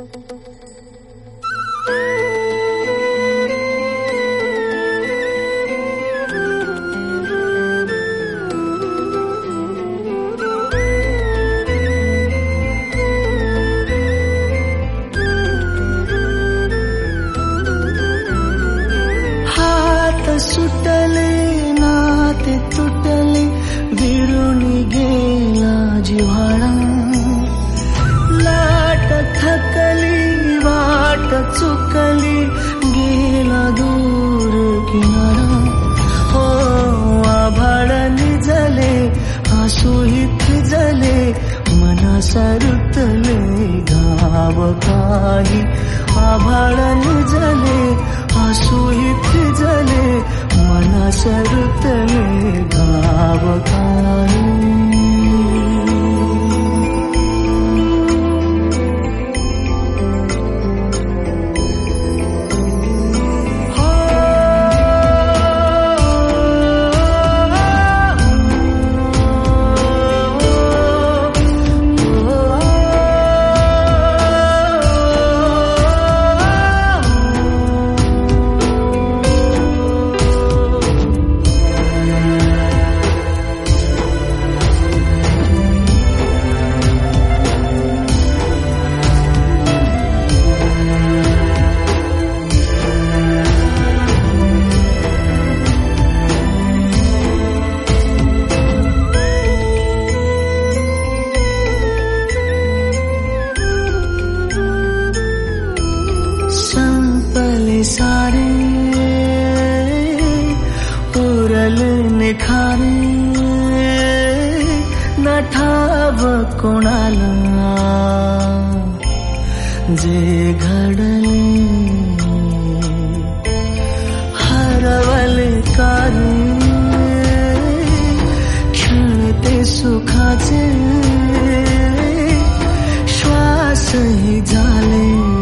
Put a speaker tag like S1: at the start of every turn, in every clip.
S1: सुटले नाते तुटले विरुनी गेला जिव्हाळा लाट थकली वाट चुकली गेला दूर किनारा हो आभाळ निजले आसूही फिजले मना सरुतले गाव काही आभाळ निजले आसूही फिजले मना सरुतले गाव काही सारे उरल निखारे न ठाव कोणाला जे घडले हरवले कारे खेळते सुखाचे श्वासही झाले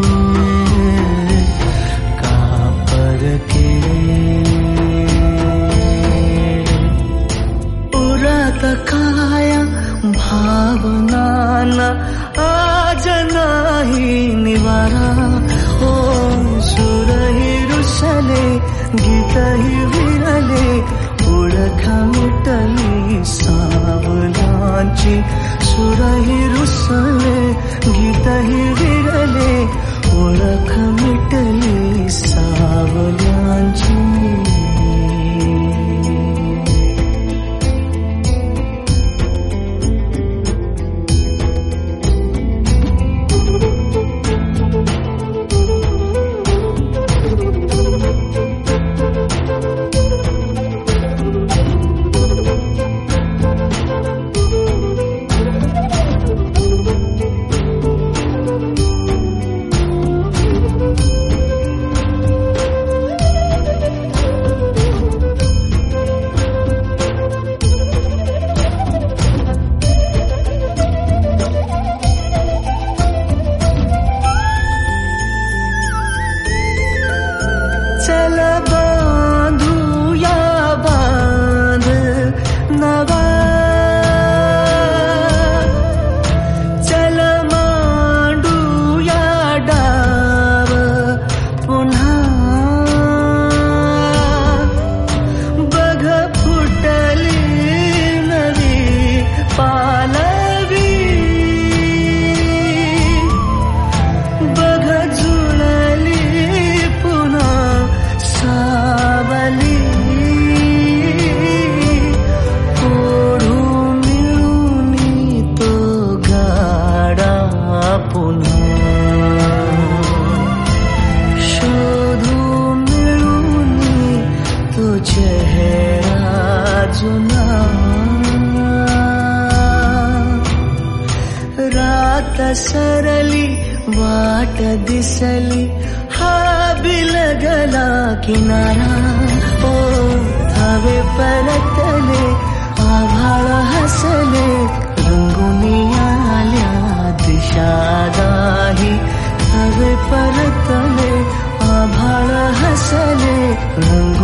S1: काया भावनाना आज नाही निवारा हो सुरही रुसले गीतही विरले ओळखा मिटली सावलांची सुरही रुसले गीतही विरले ओळख मिटली सावलांची चल बांधूया बांध नवा चल मांडूया डाव पुन्हा बघ फुटली नवी पालवी बघ जुळली पुन्हा सावली ओढून मिळूनी तो गाडा पुन्हा शोधून मिळूनी तो चेहरा जुना रात सरली वाट दिसली हा बिलगला किनारा ओ धावे परतले आभाळ हसले रंगुनी आल्या दिशा दाही धावे परतले आभाळ हसले रंगुनी